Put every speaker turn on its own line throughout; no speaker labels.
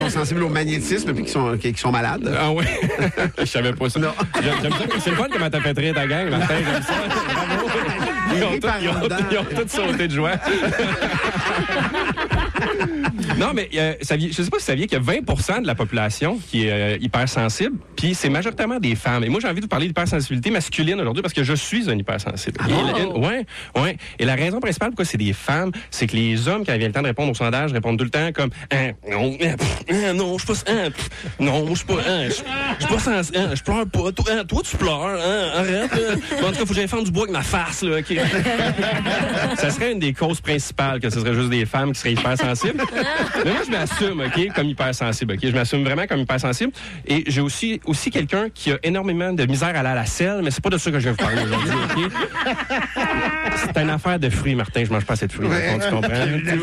sont sensibles au magnétisme puis qui sont malades.
Ah oui? Je savais pas ça.
Non.
J'aime ça. C'est le fun comment t'as fait rire ta gang, Martin. J'aime ça. Bravo. Ils ont tous sauté de joie. Non, mais je sais pas si vous saviez qu'il y a 20% de la population qui est hypersensible, puis c'est majoritairement des femmes. Et moi, j'ai envie de vous parler d'hypersensibilité masculine aujourd'hui parce que je suis un hypersensible. Ouais. Et la raison principale pourquoi c'est des femmes, c'est que les hommes, quand il vient le temps de répondre au sondage, répondent tout le temps comme non, je suis pas non, je suis pas sensible, je pleure pas. Toi, tu pleures, arrête. En tout cas, faut que j'aille faire du bois avec ma face, là, OK? Ça serait une des causes principales que ce serait juste des femmes qui seraient hypersensibles. Mais moi, je m'assume, OK, comme hypersensible, OK? Je m'assume vraiment comme hypersensible. Et j'ai aussi quelqu'un qui a énormément de misère à aller à la selle, mais c'est pas de ça que je vais vous parler aujourd'hui, OK? C'est une affaire de fruits, Martin. Je mange pas assez de fruits. Ouais, tu comprends?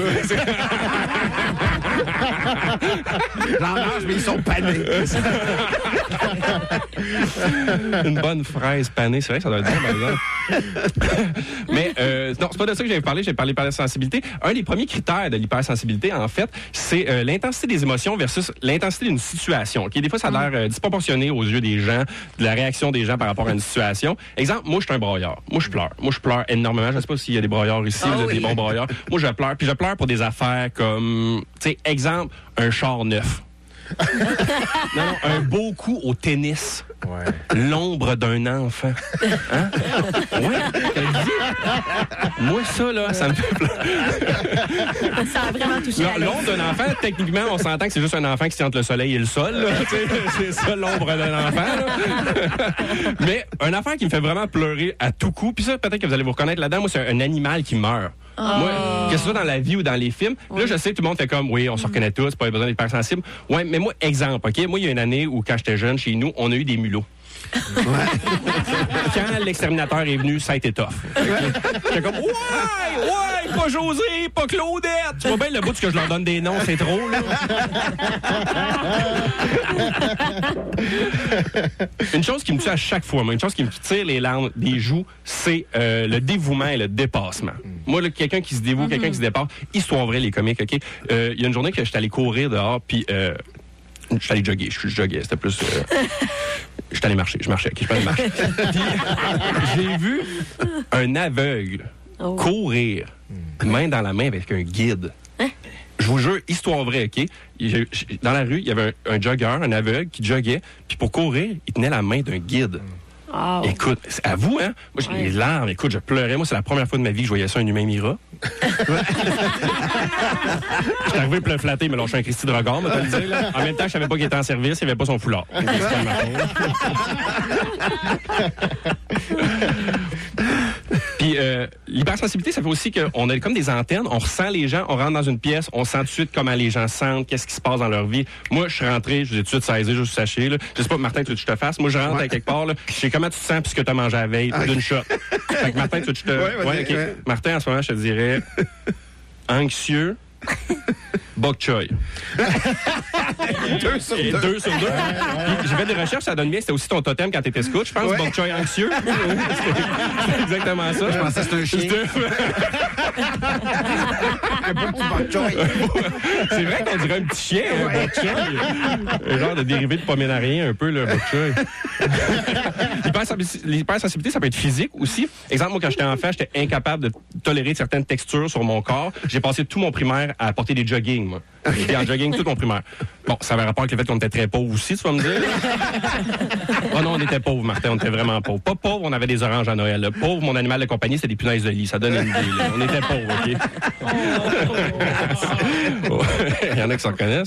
J'en mange, mais ils sont panés.
Une bonne fraise panée, c'est vrai que ça doit être bon, par exemple. Mais non, c'est pas de ça que j'ai parlé. J'ai parlé d'hypersensibilité. Un des premiers critères de l'hypersensibilité, en fait, c'est l'intensité des émotions versus l'intensité d'une situation. Okay? Des fois, ça a l'air disproportionné aux yeux des gens, de la réaction des gens par rapport à une situation. Exemple, moi, je suis un broyeur. Moi, je pleure. Moi, je pleure énormément. Je sais pas s'il y a des broyeurs ici, vous êtes des bons broyeurs. Moi, je pleure. Puis je pleure pour des affaires comme, tu sais, exemple, un char neuf. Non, un beau coup au tennis. Ouais. L'ombre d'un enfant. Hein? Ouais, t'as dit? Moi, ça, là, ça me fait pleurer.
Ça a vraiment touché à
l'ombre d'un enfant, techniquement, on s'entend que c'est juste un enfant qui se tient entre le soleil et le sol. Là. C'est ça, l'ombre d'un enfant. Là. Mais un enfant qui me fait vraiment pleurer à tout coup, puis ça, peut-être que vous allez vous reconnaître là-dedans, moi, c'est un animal qui meurt. Moi, que ce soit dans la vie ou dans les films, là, je sais que tout le monde fait comme, oui, on se reconnaît tous, pas besoin d'être hypersensible. Ouais, mais moi, exemple, OK? Moi, il y a une année où, quand j'étais jeune, chez nous, on a eu des mulots. Quand l'exterminateur est venu, ça a été tough. J'étais comme, ouais, pas José, pas Claudette. Tu vois bien le bout que je leur donne des noms, c'est trop, là. Une chose qui me tue à chaque fois, une chose qui me tire les larmes des joues, c'est le dévouement et le dépassement. Moi, là, quelqu'un qui se dévoue, quelqu'un qui se dépasse, histoire vraie, les comiques, OK? Il y a une journée que j'étais allé courir dehors, puis je suis allé jogger. Je joguais, c'était plus... je suis allé marcher. Je marchais. OK, je suis allé marcher. Puis, j'ai vu un aveugle courir, main dans la main avec un guide. Je vous jure, histoire vraie, OK? Dans la rue, il y avait un jogger, un aveugle, qui joguait, puis pour courir, il tenait la main d'un guide. Oh. Écoute, à vous, hein? Moi, j'ai les larmes. Écoute, je pleurais. Moi, c'est la première fois de ma vie que je voyais ça, un humain Mira. J'étais arrivé pour le flatter, mais là, je suis un Christy de regard, mais t'as le dire, là. En même temps, je savais pas qu'il était en service, il avait pas son foulard. Puis l'hypersensibilité, ça fait aussi qu'on a comme des antennes, on ressent les gens, on rentre dans une pièce, on sent tout de suite comment les gens sentent, qu'est-ce qui se passe dans leur vie. Moi, je suis rentré, je vous ai tout de suite saisi, juste sachez, là. Je sais pas, Martin, tu veux que je te fasse? Moi, je rentre à quelque part, là. Je sais comment tu te sens puisque tu as mangé la veille, d'une shot. Fait que Martin, tu veux que je te... Ouais. Martin, en ce moment, je te dirais anxieux, bok choy.
2 sur 2.
2 sur 2. J'ai fait des recherches, ça donne bien. C'était aussi ton totem quand t'étais scout, je pense, bok choy anxieux. C'est exactement ça.
Je pensais que c'était un chien. Un beau petit bok choy.
C'est vrai qu'on dirait un petit chien, un bok choy. Un genre de dérivé de poménarien, un peu, le bok choy. L'hypersensibilité, ça peut être physique aussi. Exemple, moi, quand j'étais enfant, j'étais incapable de tolérer certaines textures sur mon corps. J'ai passé tout mon primaire à porter des jogging, moi. J'étais en jogging tout mon primaire. Bon, ça avait rapport avec le fait qu'on était très pauvres aussi, tu vas me dire. Oh non, on était pauvres, Martin, on était vraiment pauvres. Pas pauvres, on avait des oranges à Noël. Là. Pauvre, mon animal de compagnie, c'était des punaises de lit. Ça donne une idée. Là. On était pauvres, OK? Il y en a qui s'en reconnaissent.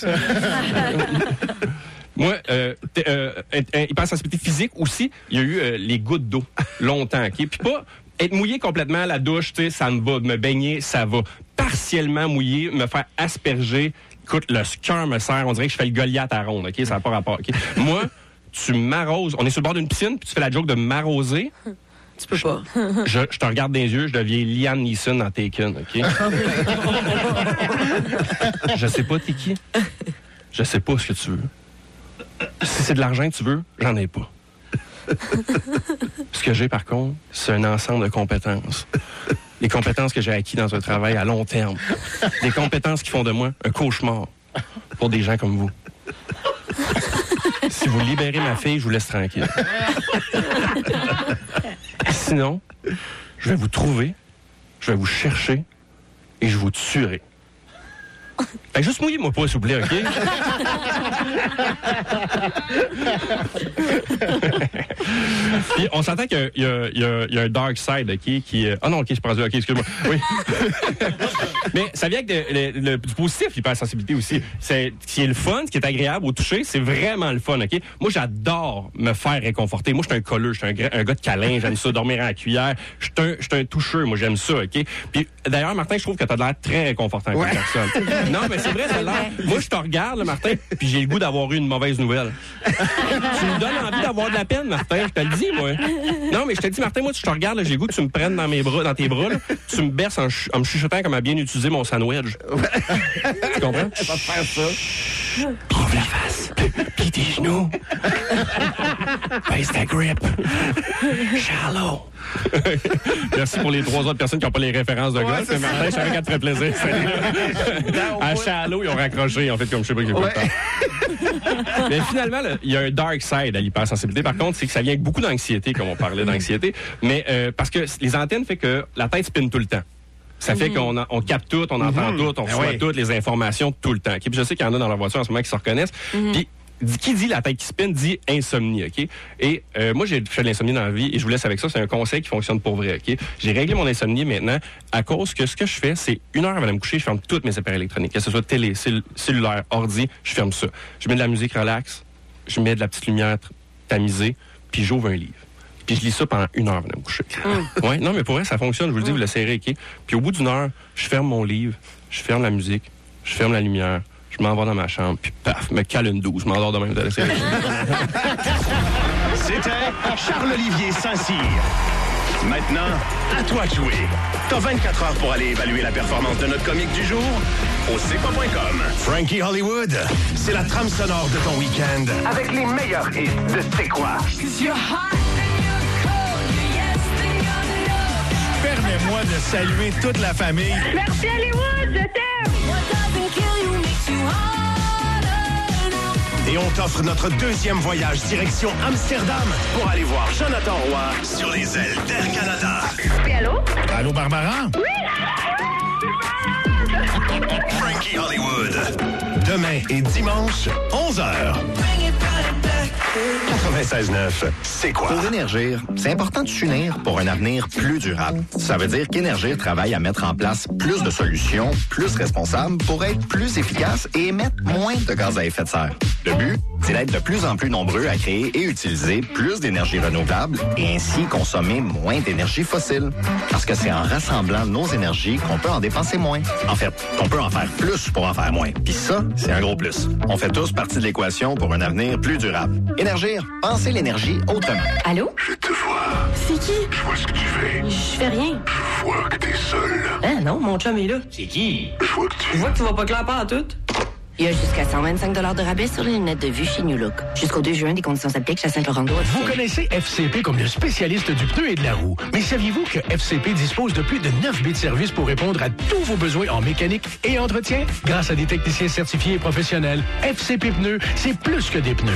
Moi, hypersensibilité physique aussi, il y a eu les gouttes d'eau longtemps, OK? Puis pas être mouillé complètement à la douche, tu sais, ça me va. Me baigner, ça va. Partiellement mouillé, me faire asperger. Écoute, le cœur me serre. On dirait que je fais le Goliath à ronde, OK? Ça n'a pas rapport, OK? Moi, tu m'arroses. On est sur le bord d'une piscine, puis tu fais la joke de m'arroser.
Tu peux pas.
Je te regarde dans les yeux, je deviens Liam Neeson dans Taken, OK? Je sais pas t'es qui. Je sais pas ce que tu veux. Si c'est de l'argent que tu veux, j'en ai pas. Ce que j'ai, par contre, c'est un ensemble de compétences. Les compétences que j'ai acquises dans un travail à long terme. Des compétences qui font de moi un cauchemar pour des gens comme vous. Si vous libérez ma fille, je vous laisse tranquille. Sinon, je vais vous trouver, je vais vous chercher et je vous tuerai. Fait que juste mouillez-moi pas, s'il vous plaît, OK? Puis on s'entend qu'il y a un dark side, OK, qui... Ah non, OK, je suis pas rendu, OK, excuse-moi. Oui. Mais ça vient avec du positif, l'hypersensibilité aussi. Ce qui est le fun, ce qui est agréable au toucher, c'est vraiment le fun, OK? Moi, j'adore me faire réconforter. Moi, je suis un colleux, je suis un gars de câlin, j'aime ça, dormir à la cuillère. Je suis un toucheur, moi, j'aime ça, OK? Puis d'ailleurs, Martin, je trouve que t'as l'air très réconfortant comme personne. Non, mais c'est vrai, ça a l'air. Moi, je te regarde, là, Martin, puis j'ai le goût d'avoir eu une mauvaise nouvelle. Tu me donnes envie d'avoir de la peine, Martin, je te le dis, moi. Non, mais je te dis, Martin, moi, je te regarde, là, j'ai le goût que tu me prennes dans tes bras, là, tu me berces en me chuchotant comme à bien utiliser mon sandwich. Tu comprends?
Je vais te faire ça.
Ouvre la face, plie tes genoux. Baisse ta grip. Shallow. Merci pour les 3 autres personnes qui n'ont pas les références de golf. Mais Martin, je savais qu'elle te ferait plaisir. À Shallow, ils ont raccroché, en fait, comme je sais pas qui est Mais finalement, il y a un dark side à l'hypersensibilité. Par contre, c'est que ça vient avec beaucoup d'anxiété, comme on parlait d'anxiété. Mais parce que les antennes fait que la tête spinne tout le temps. Ça fait qu'on capte tout, on entend tout, on reçoit toutes les informations tout le temps. Okay? Puis je sais qu'il y en a dans leur voiture en ce moment qui se reconnaissent. Puis qui dit la tête qui spinne dit insomnie, OK? Et moi, j'ai fait de l'insomnie dans la vie et je vous laisse avec ça. C'est un conseil qui fonctionne pour vrai, OK? J'ai réglé mon insomnie maintenant à cause que ce que je fais, c'est 1 heure avant de me coucher, je ferme toutes mes appareils électroniques. Que ce soit télé, cellulaire, ordi, je ferme ça. Je mets de la musique relax, je mets de la petite lumière tamisée, puis j'ouvre un livre. Puis je lis ça pendant 1 heure avant de me coucher. Ouais, non, mais pour vrai, ça fonctionne. Je vous le dis, vous l'essayerez, OK? Puis au bout d'1 heure, je ferme mon livre, je ferme la musique, je ferme la lumière, je m'en vais dans ma chambre, puis paf, me cale une 12. Je m'endors de même de la série.
C'était Charles-Olivier Saint-Cyr. Maintenant, à toi de jouer. T'as 24 heures pour aller évaluer la performance de notre comique du jour au CEPA.com. Frankie Hollywood, c'est la trame sonore de ton week-end avec les meilleurs hits de C'est quoi?
Permets-moi de saluer toute la famille.
Merci Hollywood, je t'aime!
Et on t'offre notre 2e voyage direction Amsterdam pour aller voir Jonathan Roy sur les ailes d'Air Canada.
Oui, allô?
Allô, Barbara?
Frankie Hollywood. Demain et dimanche, 11h. 96.9, c'est quoi?
Pour Énergir, c'est important de s'unir pour un avenir plus durable. Ça veut dire qu'Énergir travaille à mettre en place plus de solutions, plus responsables pour être plus efficace et émettre moins de gaz à effet de serre. Le but, c'est d'être de plus en plus nombreux à créer et utiliser plus d'énergie renouvelable et ainsi consommer moins d'énergie fossile. Parce que c'est en rassemblant nos énergies qu'on peut en dépenser moins. En fait, qu'on peut en faire plus pour en faire moins. Puis ça, c'est un gros plus. On fait tous partie de l'équation pour un avenir plus durable. Énergir, pensez l'énergie autrement.
Allô?
Je te vois.
C'est qui?
Je vois ce que tu fais.
Je fais rien.
Je vois que t'es seul.
Hein, non, mon chum est là.
Je vois que
Je
tu...
vois que tu vas pas clair pas à tout. Il y a jusqu'à 125 $ de rabais sur les lunettes de vue chez New Look. Jusqu'au 2 juin, des conditions s'appliquent chez Saint-Laurent-d'Eau.
Vous connaissez FCP comme le spécialiste du pneu et de la roue. Mais saviez-vous que FCP dispose de plus de 9 bits de service pour répondre à tous vos besoins en mécanique et entretien? Grâce à des techniciens certifiés et professionnels, FCP Pneus, c'est plus que des pneus.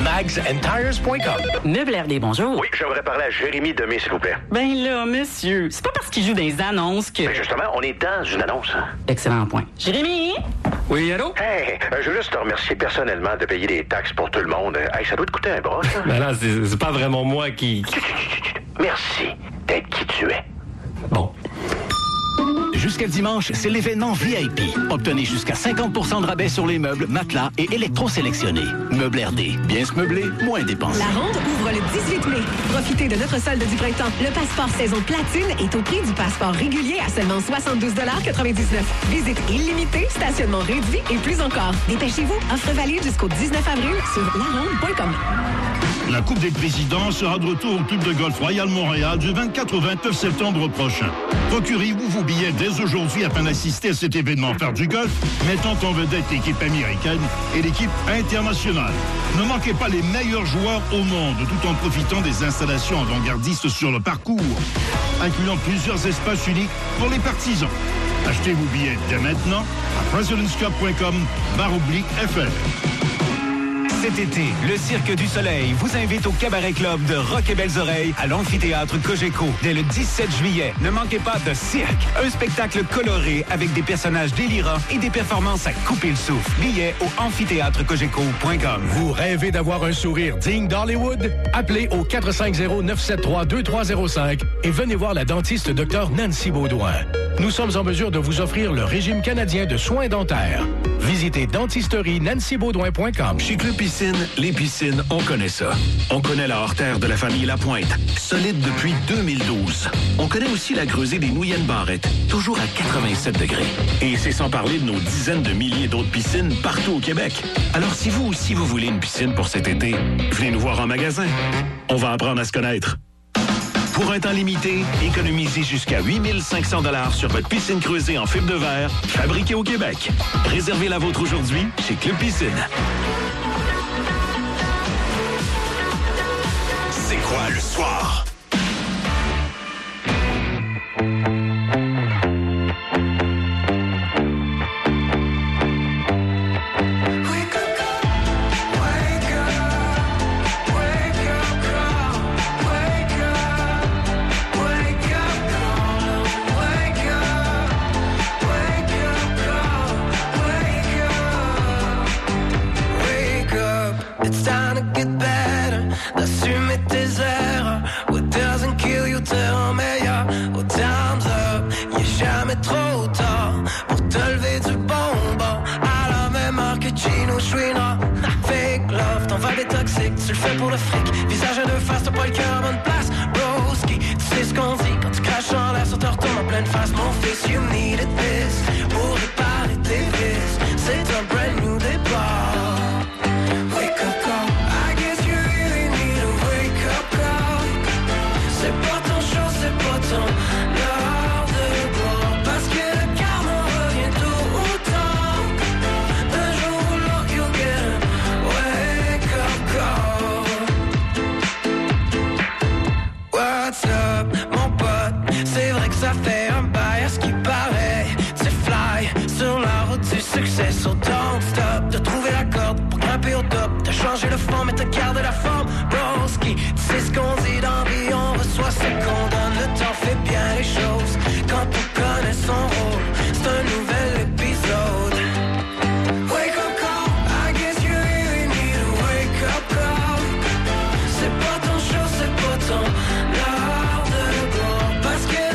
magsandtires.com.
Meubles bonjour.
Oui, j'aimerais parler à Jérémy Demé, s'il vous plaît.
Ben là, monsieur, c'est pas parce qu'il joue des annonces que...
Mais justement, on est dans une annonce.
Excellent point. Jérémy? Oui, allô?
Hey, je veux juste te remercier personnellement de payer des taxes pour tout le monde. Hey, ça doit te coûter un bras, ça.
Ben là, c'est pas vraiment moi qui...
Merci d'être qui tu es.
Bon.
Jusqu'à dimanche, c'est l'événement VIP. Obtenez jusqu'à 50% de rabais sur les meubles, matelas et électrosélectionnés. Meubles RD. Bien se meubler, moins dépenser.
La ronde ouvre le 18 mai. Profitez de notre solde du printemps. Le passeport saison platine est au prix du passeport régulier à seulement 72,99 $. Visite illimitée, stationnement réduit et plus encore. Dépêchez-vous. Offre valide jusqu'au 19 avril sur laronde.com.
La Coupe des Présidents sera de retour au Club de Golf Royal Montréal du 24 au 29 septembre prochain. Procurez-vous vos billets dès aujourd'hui afin d'assister à cet événement faire du golf, mettant en vedette l'équipe américaine et l'équipe internationale. Ne manquez pas les meilleurs joueurs au monde, tout en profitant des installations avant-gardistes sur le parcours, incluant plusieurs espaces uniques pour les partisans. Achetez vos billets dès maintenant à presidentscup.com/FR.
Cet été, le Cirque du Soleil vous invite au Cabaret Club de Rock et Belles Oreilles à l'amphithéâtre Cogeco dès le 17 juillet. Ne manquez pas de Cirque, un spectacle coloré avec des personnages délirants et des performances à couper le souffle. Billets au amphithéâtrecogeco.com.
Vous rêvez d'avoir un sourire digne d'Hollywood? Appelez au 450-973-2305 et venez voir la dentiste Dr Nancy Baudouin. Nous sommes en mesure de vous offrir le régime canadien de soins dentaires. Visitez dentisterinancybaudouin.com.
Chez Club Piscine, les piscines, on connaît ça. On connaît la hors-terre de la famille Lapointe, solide depuis 2012. On connaît aussi la creusée des Nouyennes Barrettes, toujours à 87 degrés. Et c'est sans parler de nos dizaines de milliers d'autres piscines partout au Québec. Alors si vous aussi vous voulez une piscine pour cet été, venez nous voir en magasin. On va apprendre à se connaître. Pour un temps limité, économisez jusqu'à 8 500 $ sur votre piscine creusée en fibre de verre, fabriquée au Québec. Réservez la vôtre aujourd'hui chez Club Piscine.
C'est quoi le soir?
It's time to get better. D'assumer tes erreurs. What doesn't kill you te rend meilleur. Oh, time's up. Y'a jamais trop tard pour te lever du bon bord. À la même heure que Gino Chouinard. Fake love, ton vibe est toxique. Tu le fais pour le fric. Visage à deux faces, t'as pas le cœur à bonne place. Broski, tu sais ce qu'on dit. Quand tu craches en l'air, ça te retourne en pleine face. Mon fils, you needed this. Pour réparer tes vices. C'est un brand new départ. Ça fait un bail à ce qui paraît. C'est fly sur la route du succès. So don't stop de trouver la corde pour grimper au top. T'as changé le fond mais t'as gardé la forme. Broski, tu sais ce qu'on dit dans vie. On reçoit ce qu'on donne. Le temps fait bien les choses quand on connaît son rôle. C'est un nouvel épisode. Wake up call, I guess you really need a wake up call. C'est pas ton show, c'est pas ton l'heure de gloire. Parce que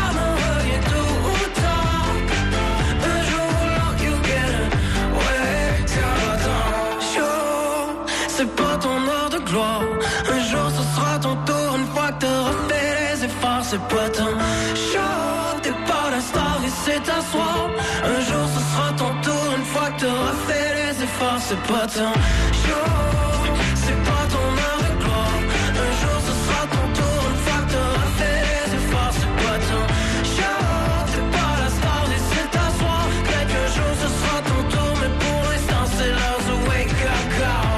un jour ce sera ton tour une fois que t'auras fait les efforts. C'est pas ton show, t'es pas la star et c'est un soir. Un jour ce sera ton tour une fois que t'auras fait les efforts. C'est pas ton show, c'est pas ton heure de gloire. Un jour ce sera ton tour une fois que t'auras fait les efforts. C'est pas ton show, t'es pas la star et c'est un soir. Peut-être qu'un jour ce sera ton tour mais pour l'instant c'est l'heure de wake up call.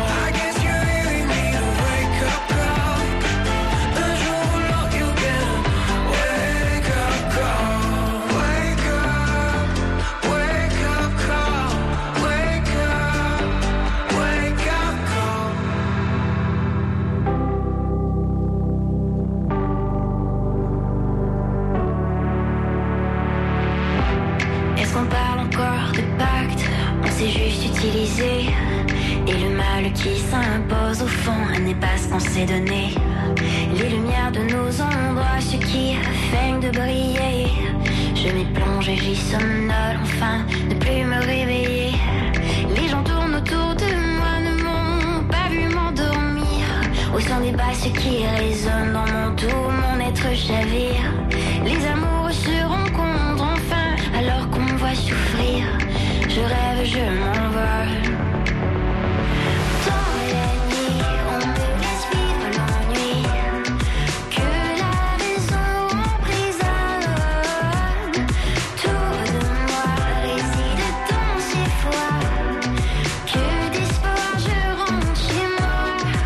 C'est juste utilisé. Et le mal qui s'impose au fond n'est pas ce qu'on s'est donné. Les lumières de nos endroits, ce qui feignent de briller. Je m'y plonge et j'y somnole, enfin, ne plus me réveiller. Les gens tournent autour de moi, ne m'ont pas vu m'endormir. Au son des basses qui résonnent dans mon tout, mon être chavire. Les amoureux se rencontrent enfin, alors qu'on me voit souffrir. Je rêve, je m'envole. Dans la nuit, on me laisse vivre l'ennui. Que la raison emprisonne. Tout de moi réside dans ces fois. Que d'espoir je rentre chez moi.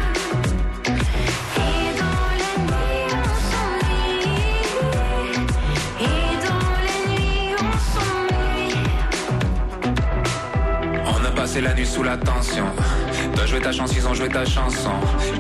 Et dans la nuit on s'ennuie. Et dans la nuit on s'ennuie.
On a passé la nuit sous la tension. joué ta chance, ils ont joué ta chanson.